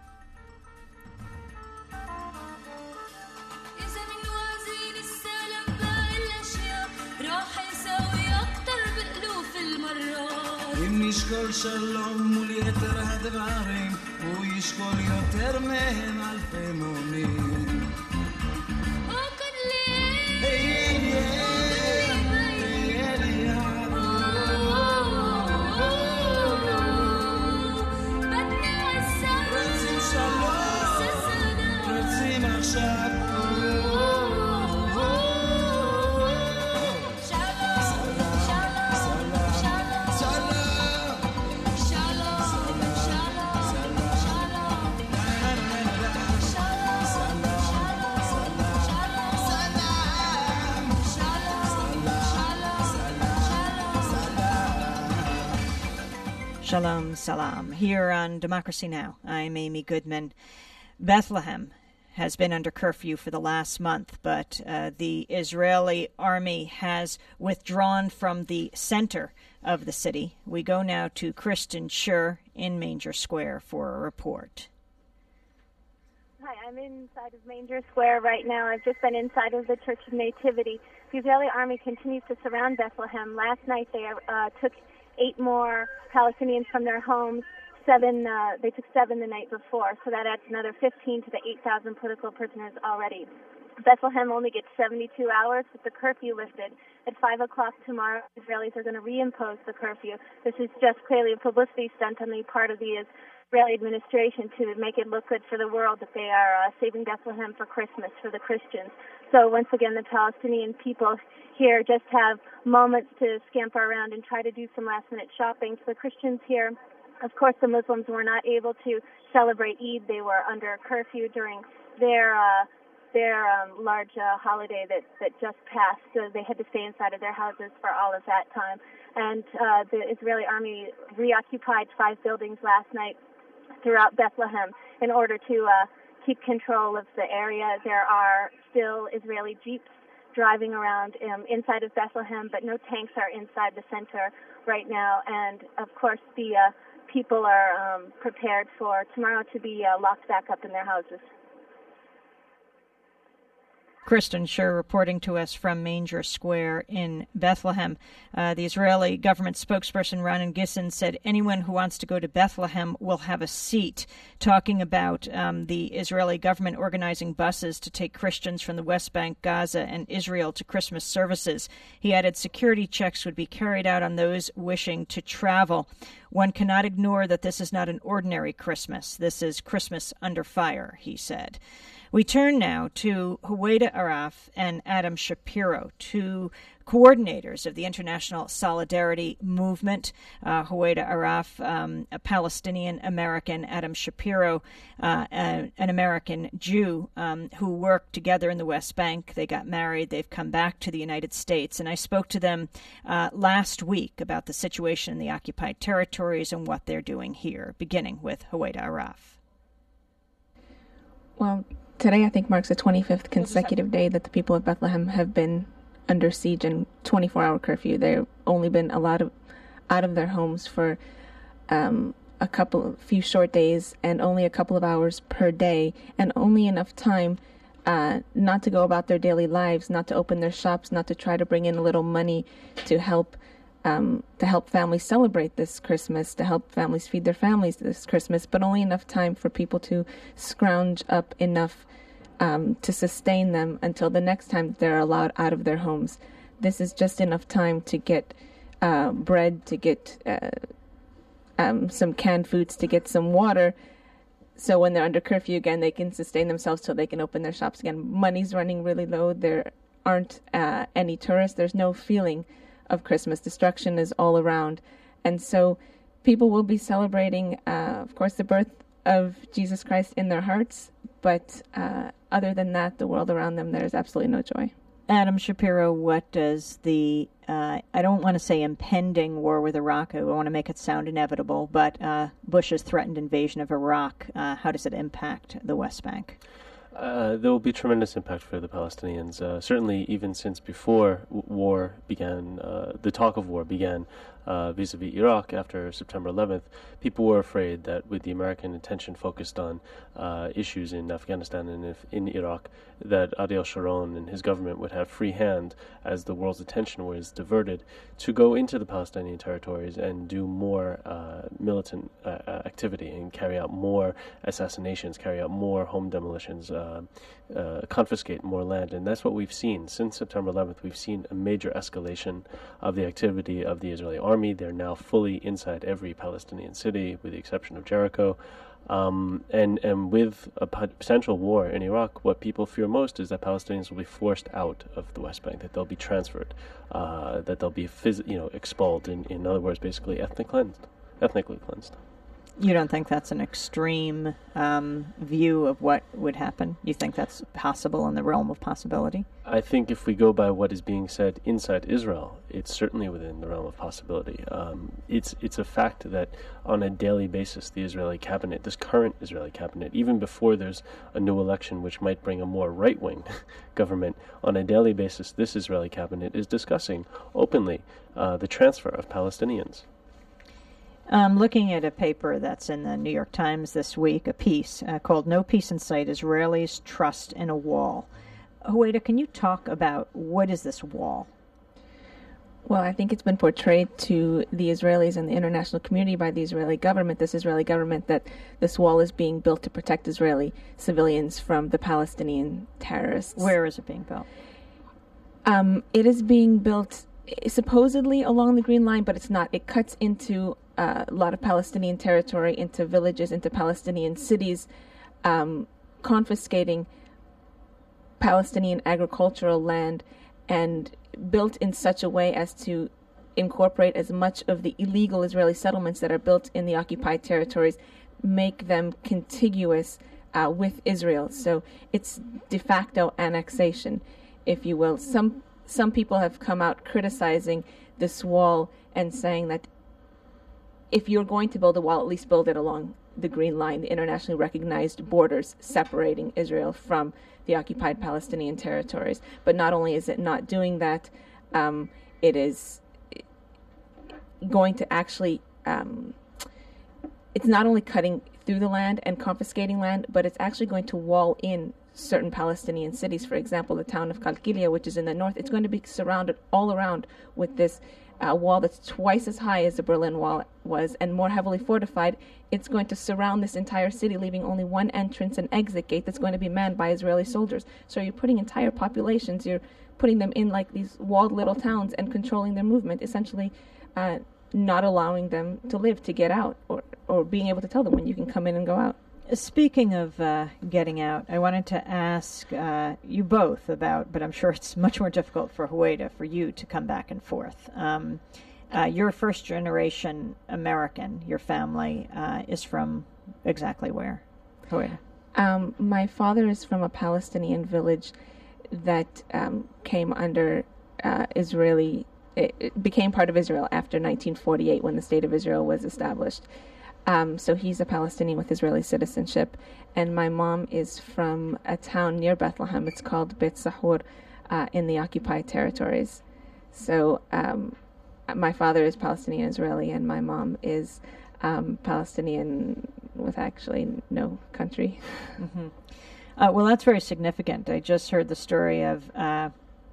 אם נשקול שלום מול יתר הדברים, הוא ישקול יותר מהם אלפי מונים. רוצים שלום, רוצים עכשיו Shalom Salam. Here on Democracy Now!, I'm Amy Goodman. Bethlehem has been under curfew for the last month, but uh, the Israeli army has withdrawn from the center of the city. We go now to Kristen Schur in Manger Square for a report. Hi, I'm inside of Manger Square right now. I've just been inside of the Church of Nativity. The Israeli army continues to surround Bethlehem. Last night they uh, took eight more Palestinians from their homes. Seven, uh, they took seven the night before, so that adds another fifteen to the eight thousand political prisoners already. Bethlehem only gets seventy-two hours with the curfew lifted. At five o'clock tomorrow, Israelis are going to reimpose the curfew. This is just clearly a publicity stunt on the part of the Israeli administration to make it look good for the world that they are uh, saving Bethlehem for Christmas, for the Christians. So once again, the Palestinian people here just have moments to scamper around and try to do some last-minute shopping. So the Christians here, of course, the Muslims were not able to celebrate Eid. They were under curfew during their uh, their um, large uh, holiday that, that just passed. So they had to stay inside of their houses for all of that time. And uh, the Israeli army reoccupied five buildings last night throughout Bethlehem in order to uh, keep control of the area. There are still Israeli jeeps driving around um, inside of Bethlehem, but no tanks are inside the center right now. And, of course, the uh, people are um, prepared for tomorrow to be uh, locked back up in their houses. Kristen Schur reporting to us from Manger Square in Bethlehem. Uh, the Israeli government spokesperson Raanan Gissin said anyone who wants to go to Bethlehem will have a seat, talking about um, the Israeli government organizing buses to take Christians from the West Bank, Gaza, and Israel to Christmas services. He added security checks would be carried out on those wishing to travel. One cannot ignore that this is not an ordinary Christmas. This is Christmas under fire, he said. We turn now to Huwaida Araf and Adam Shapiro, two coordinators of the International Solidarity Movement. Uh, Huwaida Araf, um, a Palestinian-American, Adam Shapiro, uh, a, an American Jew um, who worked together in the West Bank. They got married. They've come back to the United States. And I spoke to them uh, last week about the situation in the occupied territories and what they're doing here, beginning with Huwaida Araf. Well, today I think marks the twenty-fifth consecutive day that the people of Bethlehem have been under siege and twenty-four hour curfew. They've only been allowed out of their homes for um, a couple, few short days and only a couple of hours per day, and only enough time uh, not to go about their daily lives, not to open their shops, not to try to bring in a little money to help um, to help families celebrate this Christmas, to help families feed their families this Christmas, but only enough time for people to scrounge up enough Um, to sustain them until the next time they're allowed out of their homes. This is just enough time to get uh, bread, to get uh, um, some canned foods, to get some water. So when they're under curfew again, they can sustain themselves till they can open their shops again. Money's running really low. There aren't uh, any tourists. There's no feeling of Christmas. Destruction is all around. And so people will be celebrating, uh, of course, the birth of Jesus Christ in their hearts, but uh, other than that, the world around them, there's absolutely no joy. Adam Shapiro, what does the, uh, I don't want to say impending war with Iraq, I want to make it sound inevitable, but uh, Bush's threatened invasion of Iraq, uh, how does it impact the West Bank? Uh, there will be tremendous impact for the Palestinians. Uh, certainly, even since before w- war began, uh, the talk of war began uh, vis-a-vis Iraq after September eleventh, people were afraid that with the American attention focused on uh, issues in Afghanistan and if in Iraq, that Ariel Sharon and his government would have free hand as the world's attention was diverted to go into the Palestinian territories and do more uh, militant uh, activity and carry out more assassinations, carry out more home demolitions, uh, uh, confiscate more land. And that's what we've seen. Since September eleventh, we've seen a major escalation of the activity of the Israeli army. They're now fully inside every Palestinian city, with the exception of Jericho. Um, and, and with a potential war in Iraq, what people fear most is that Palestinians will be forced out of the West Bank, that they'll be transferred, uh, that they'll be phys- you know, expelled, in, in other words, basically ethnic cleansed, ethnically cleansed. You don't think that's an extreme um, view of what would happen? You think that's possible in the realm of possibility? I think if we go by what is being said inside Israel, it's certainly within the realm of possibility. Um, it's it's a fact that on a daily basis, the Israeli cabinet, this current Israeli cabinet, even before there's a new election which might bring a more right-wing government, on a daily basis, this Israeli cabinet is discussing openly uh, the transfer of Palestinians. I'm looking at a paper that's in the New York Times this week, a piece uh, called No Peace in Sight, Israelis Trust in a Wall. Huwaida, can you talk about what is this wall? Well, I think it's been portrayed to the Israelis and the international community by the Israeli government, this Israeli government, that this wall is being built to protect Israeli civilians from the Palestinian terrorists. Where is it being built? Um, it is being built supposedly along the Green Line, but it's not. It cuts into uh, a lot of Palestinian territory, into villages, into Palestinian cities, um, confiscating Palestinian agricultural land, and built in such a way as to incorporate as much of the illegal Israeli settlements that are built in the occupied territories, make them contiguous uh, with Israel. So it's de facto annexation, if you will. Some some people have come out criticizing this wall and saying that if you're going to build a wall, at least build it along the Green Line, the internationally recognized borders separating Israel from the occupied Palestinian territories. But not only is it not doing that, um, it is going to actually, um, it's not only cutting through the land and confiscating land, but it's actually going to wall in certain Palestinian cities. For example, the town of Qalqilia, which is in the north, it's going to be surrounded all around with this uh, wall that's twice as high as the Berlin Wall was and more heavily fortified. It's going to surround this entire city, leaving only one entrance and exit gate that's going to be manned by Israeli soldiers. So you're putting entire populations, you're putting them in like these walled little towns and controlling their movement, essentially uh, not allowing them to live, to get out, or, or being able to tell them when you can come in and go out. Speaking of uh, getting out, I wanted to ask uh, you both about, but I'm sure it's much more difficult for Huwaida, for you to come back and forth. Um, uh, you're a first-generation American. Your family uh, is from exactly where, Huwaida? Um, my father is from a Palestinian village that um, came under uh, Israeli, it, it became part of Israel after nineteen forty-eight when the State of Israel was established. Um, so he's a Palestinian with Israeli citizenship. And my mom is from a town near Bethlehem. It's called Beit Sahur uh, in the occupied territories. So um, my father is Palestinian Israeli, and my mom is um, Palestinian with actually no country. Mm-hmm. Uh, well, that's very significant. I just heard the story of uh,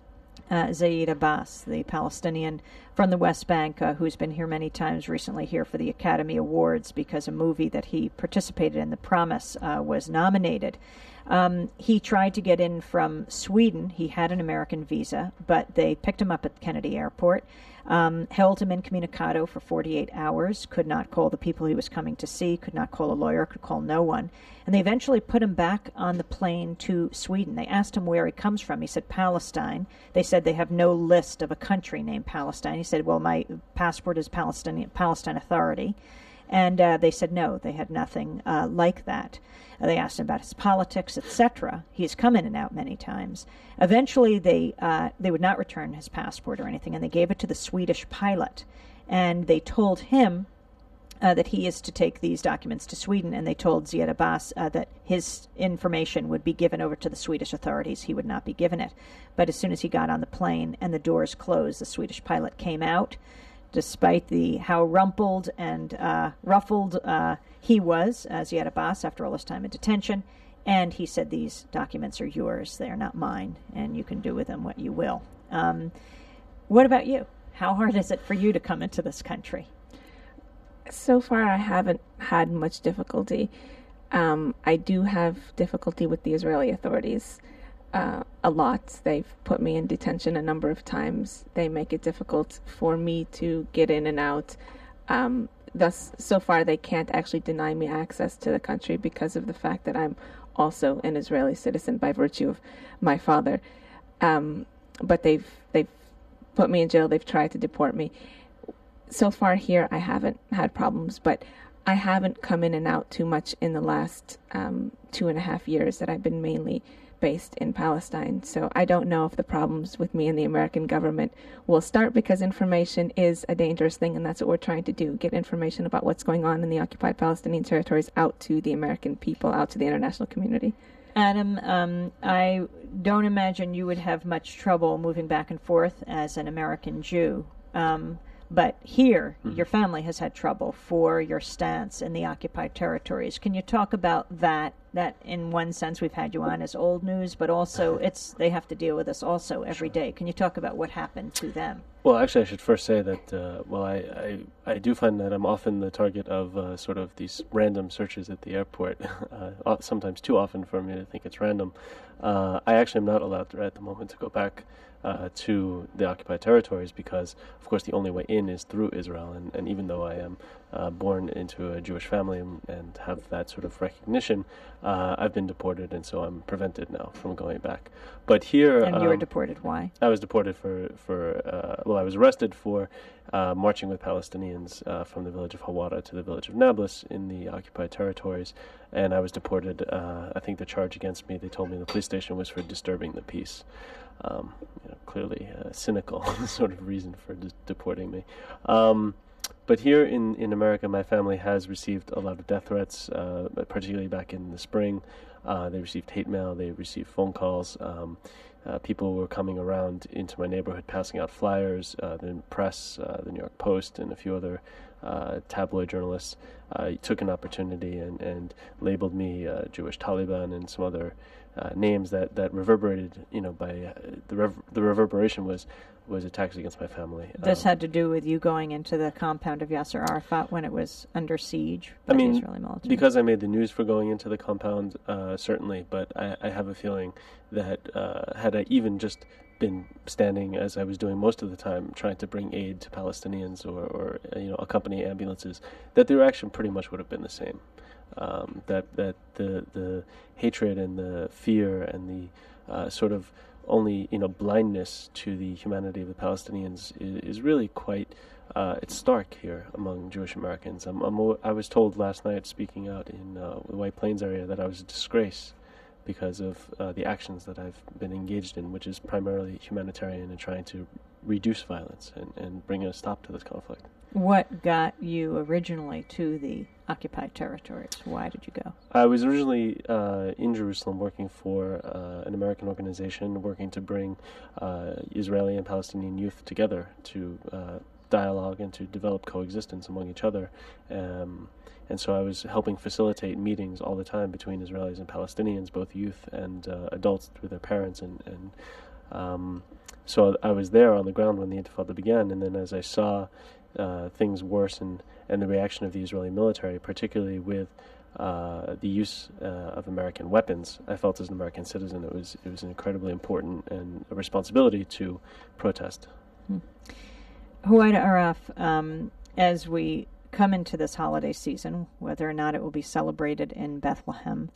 uh, Zaid Abbas, the Palestinian from the West Bank, uh, who's been here many times recently here for the Academy Awards because a movie that he participated in, The Promise, uh, was nominated. Um, he tried to get in from Sweden. He had an American visa, but they picked him up at Kennedy Airport, um, held him incommunicado for forty-eight hours, could not call the people he was coming to see, could not call a lawyer, could call no one. And they eventually put him back on the plane to Sweden. They asked him where he comes from. He said Palestine. They said they have no list of a country named Palestine. He said, well, my passport is Palestinian, Palestine Authority. And uh, they said no, they had nothing uh, like that. Uh, they asked him about his politics, et cetera. He's come in and out many times. Eventually, they uh, they would not return his passport or anything, and they gave it to the Swedish pilot. And they told him uh, that he is to take these documents to Sweden, and they told Ziad Abbas uh, that his information would be given over to the Swedish authorities. He would not be given it. But as soon as he got on the plane and the doors closed, the Swedish pilot came out, despite the how rumpled and uh, ruffled uh, he was, uh, Ziad Abbas, after all this time in detention. And he said, these documents are yours. They are not mine, and you can do with them what you will. Um, what about you? How hard is it for you to come into this country? So far, I haven't had much difficulty. Um, I do have difficulty with the Israeli authorities. Uh, a lot. They've put me in detention a number of times. They make it difficult for me to get in and out. Um, thus, so far, they can't actually deny me access to the country because of the fact that I'm also an Israeli citizen by virtue of my father. Um, but they've they've put me in jail. They've tried to deport me. So far here, I haven't had problems, but I haven't come in and out too much in the last um, two and a half years that I've been mainly based in Palestine. So I don't know if the problems with me and the American government will start, because information is a dangerous thing, and that's what we're trying to do, get information about what's going on in the occupied Palestinian territories out to the American people, out to the international community. Adam, um, I don't imagine you would have much trouble moving back and forth as an American Jew. Um, but here, mm-hmm. your family has had trouble for your stance in the occupied territories. Can you talk about that? That, in one sense, we've had you on as old news, but also it's they have to deal with us also every day. Can you talk about what happened to them? Well, actually, I should first say that, uh, well, I, I, I do find that I'm often the target of uh, sort of these random searches at the airport, uh, sometimes too often for me to think it's random. Uh, I actually am not allowed to, at the moment to go back uh, to the occupied territories because, of course, the only way in is through Israel. And, and even though I am uh, born into a Jewish family and, and have that sort of recognition, uh, I've been deported, and so I'm prevented now from going back. But here... And you were um, deported. Why? I was deported for... for uh, well, I was arrested for uh, marching with Palestinians uh, from the village of Hawara to the village of Nablus in the occupied territories, and I was deported. Uh, I think the charge against me, they told me in the police station, was for disturbing the peace. Um, you know, clearly a cynical sort of reason for de- deporting me. Um, but here in, in America, my family has received a lot of death threats, uh, particularly back in the spring. Uh, they received hate mail, they received phone calls. Um, uh, people were coming around into my neighborhood passing out flyers. Uh, the press, uh, the New York Post, and a few other uh, tabloid journalists uh, took an opportunity and, and labeled me uh, Jewish Taliban and some other Uh, names that, that reverberated, you know, by uh, the rever- the reverberation was was attacks against my family. This um, had to do with you going into the compound of Yasser Arafat when it was under siege by I mean, the Israeli military. Because I made the news for going into the compound, uh, certainly, but I, I have a feeling that uh, had I even just been standing, as I was doing most of the time, trying to bring aid to Palestinians or, or uh, you know, accompany ambulances, that the reaction pretty much would have been the same. Um, that that the the hatred and the fear and the uh, sort of only you know blindness to the humanity of the Palestinians is, is really quite uh, it's stark here among Jewish Americans. I'm, I'm, I was told last night, speaking out in uh, the White Plains area, that I was a disgrace because of uh, the actions that I've been engaged in, which is primarily humanitarian and trying to reduce violence and, and bring a stop to this conflict. What got you originally to the occupied territories? Why did you go? I was originally uh, in Jerusalem working for uh, an American organization working to bring uh, Israeli and Palestinian youth together to uh, dialogue and to develop coexistence among each other. Um, and so I was helping facilitate meetings all the time between Israelis and Palestinians, both youth and uh, adults through their parents. And, and um, so I was there on the ground when the Intifada began, and then as I saw Uh, things worsen and the reaction of the Israeli military, particularly with uh, the use uh, of American weapons, I felt as an American citizen it was it was incredibly important and a responsibility to protest. Hmm. Huwaida Araf, um, as we come into this holiday season, whether or not it will be celebrated in Bethlehem,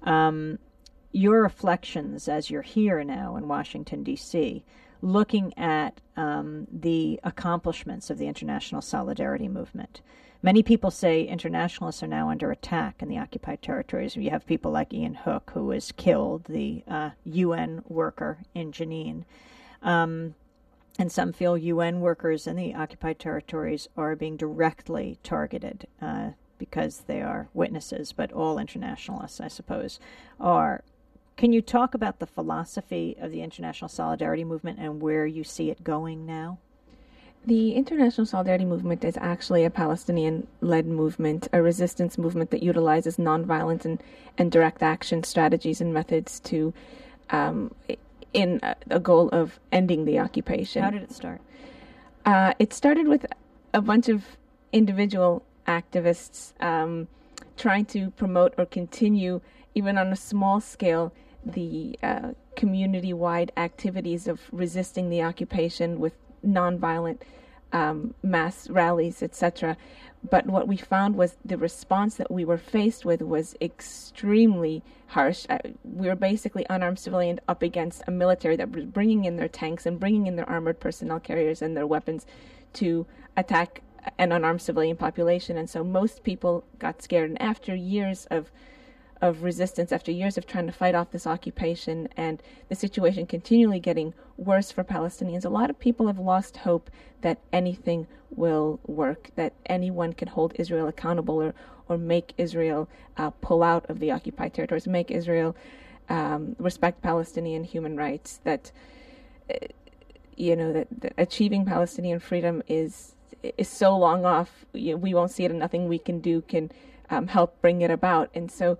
um, your reflections as you're here now in Washington, D C, looking at um, the accomplishments of the international solidarity movement. Many people say internationalists are now under attack in the occupied territories. You have people like Ian Hook, who was killed, the uh, U N worker in Jenin. Um, and some feel U N workers in the occupied territories are being directly targeted uh, because they are witnesses, but all internationalists, I suppose, are. Can you talk about the philosophy of the international solidarity movement and where you see it going now? The international solidarity movement is actually a Palestinian-led movement, a resistance movement that utilizes nonviolent and, and direct action strategies and methods to, um, in a, a goal of ending the occupation. How did it start? Uh, it started with a bunch of individual activists um, trying to promote or continue, even on a small scale, the uh, community-wide activities of resisting the occupation with nonviolent um, mass rallies, et cetera. But what we found was the response that we were faced with was extremely harsh. Uh, we were basically unarmed civilians up against a military that was bringing in their tanks and bringing in their armored personnel carriers and their weapons to attack an unarmed civilian population. And so most people got scared. And after years of of resistance, after years of trying to fight off this occupation and the situation continually getting worse for Palestinians, a lot of people have lost hope that anything will work, that anyone can hold Israel accountable or, or make Israel uh, pull out of the occupied territories, make Israel um, respect Palestinian human rights, that, uh, you know, that, that achieving Palestinian freedom is is so long off, you know, we won't see it, and nothing we can do can um, help bring it about. And so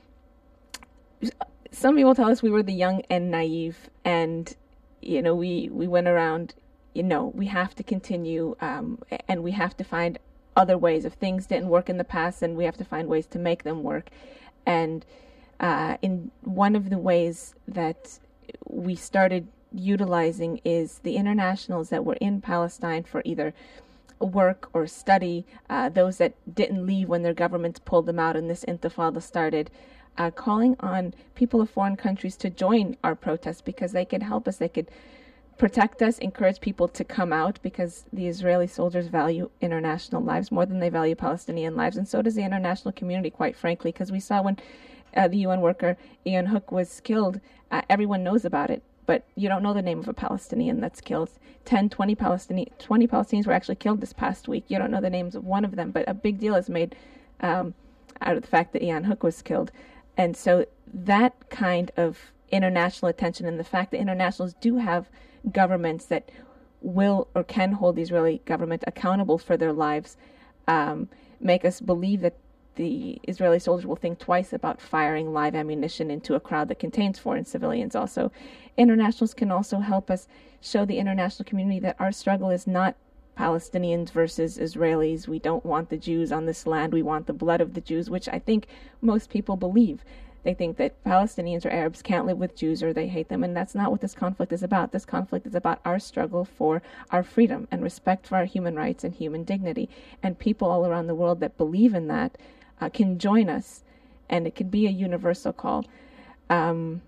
some people tell us we were the young and naive, and you know we we went around, you know we have to continue, um, and we have to find other ways. If things didn't work in the past, then we have to find ways to make them work. And uh, in one of the ways that we started utilizing is the internationals that were in Palestine for either work or study, uh, those that didn't leave when their governments pulled them out and this intifada started. Uh, calling on people of foreign countries to join our protests because they could help us, they could protect us, encourage people to come out, because the Israeli soldiers value international lives more than they value Palestinian lives, and so does the international community, quite frankly, because we saw when uh, the U N worker Ian Hook was killed, uh, everyone knows about it, but you don't know the name of a Palestinian that's killed. ten, twenty, Palestini- twenty Palestinians were actually killed this past week. You don't know the names of one of them, but a big deal is made um, out of the fact that Ian Hook was killed. And so that kind of international attention and the fact that internationals do have governments that will or can hold the Israeli government accountable for their lives um, make us believe that the Israeli soldiers will think twice about firing live ammunition into a crowd that contains foreign civilians also. Internationals can also help us show the international community that our struggle is not Palestinians versus Israelis. We don't want the Jews on this land. We want the blood of the Jews, which I think most people believe. They think that Palestinians or Arabs can't live with Jews or they hate them, and that's not what this conflict is about. This conflict is about our struggle for our freedom and respect for our human rights and human dignity. And people all around the world that believe in that uh, can join us, and it can be a universal call. Um,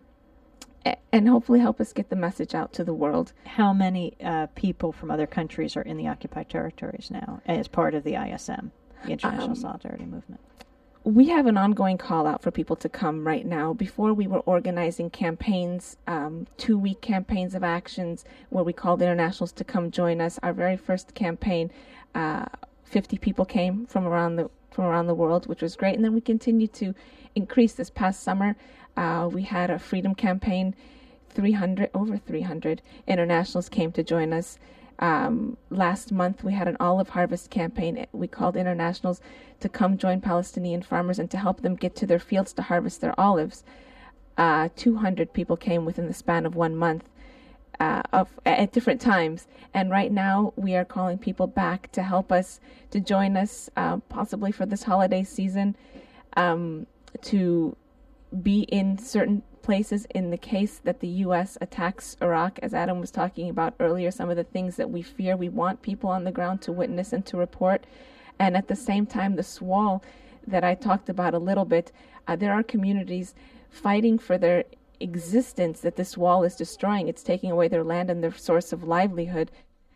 and hopefully help us get the message out to the world. How many uh, people from other countries are in the occupied territories now as part of the I S M, the International um, Solidarity Movement? We have an ongoing call out for people to come right now. Before, we were organizing campaigns, um, two-week campaigns of actions where we called internationals to come join us. Our very first campaign, uh, fifty people came from around the from around the world, which was great. And then we continued to increase. This past summer, Uh, we had a freedom campaign. three hundred, over three hundred internationals came to join us. Um, last month, we had an olive harvest campaign. We called internationals to come join Palestinian farmers and to help them get to their fields to harvest their olives. Uh, two hundred people came within the span of one month uh, of at different times. And right now, we are calling people back to help us, to join us, uh, possibly for this holiday season, um, to be in certain places in the case that the U S attacks Iraq. As Adam was talking about earlier, some of the things that we fear, we want people on the ground to witness and to report. And at the same time, this wall that I talked about a little bit, uh, there are communities fighting for their existence that this wall is destroying. It's taking away their land and their source of livelihood.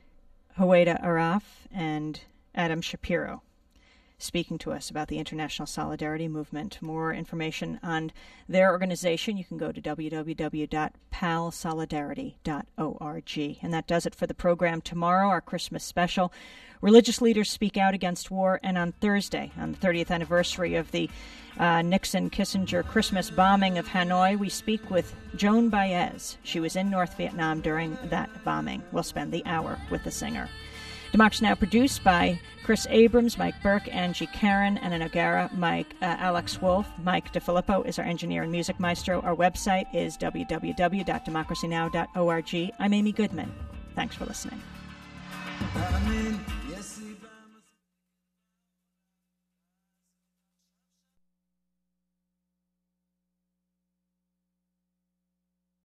Howeida Araf and Adam Shapiro speaking to us about the International Solidarity Movement. More information on their organization, you can go to w w w dot pal solidarity dot org. And that does it for the program. Tomorrow, our Christmas special, religious leaders speak out against war. And on Thursday, on the thirtieth anniversary of the uh, Nixon-Kissinger Christmas bombing of Hanoi, we speak with Joan Baez. She was in North Vietnam during that bombing. We'll spend the hour with the singer. Democracy Now! Produced by Chris Abrams, Mike Burke, Angie Karen, Anna Nogara, Mike, uh, Alex Wolf. Mike DeFilippo is our engineer and music maestro. Our website is w w w dot democracy now dot org. I'm Amy Goodman. Thanks for listening.